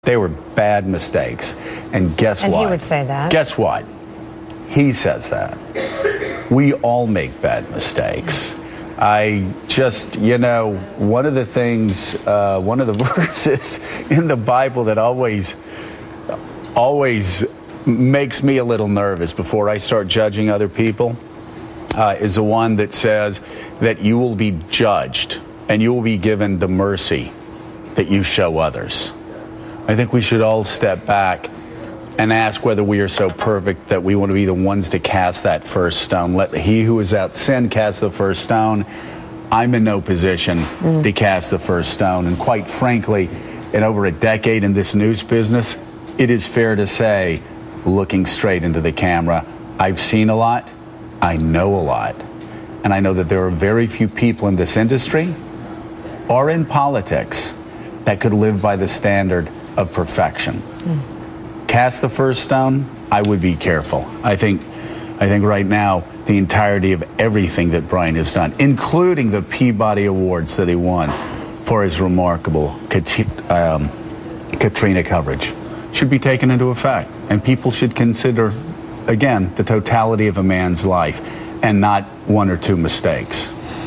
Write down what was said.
They were bad mistakes. And guess what? And he would say that. Guess what? He says that. We all make bad mistakes. I just, one of the things, one of the verses in the Bible that always makes me a little nervous before I start judging other people is the one that says that you will be judged and you will be given the mercy that you show others. I think we should all step back and ask whether we are so perfect that we want to be the ones to cast that first stone. Let he who is without sin cast the first stone. I'm in no position to cast the first stone. And quite frankly, in over a decade in this news business, it is fair to say, looking straight into the camera, I've seen a lot, I know a lot, and I know that there are very few people in this industry or in politics that could live by the standard of perfection. Cast the first stone, I would be careful. I think right now, the entirety of everything that Brian has done, including the Peabody Awards that he won for his remarkable Katrina coverage, should be taken into effect. And people should consider, again, the totality of a man's life and not one or two mistakes.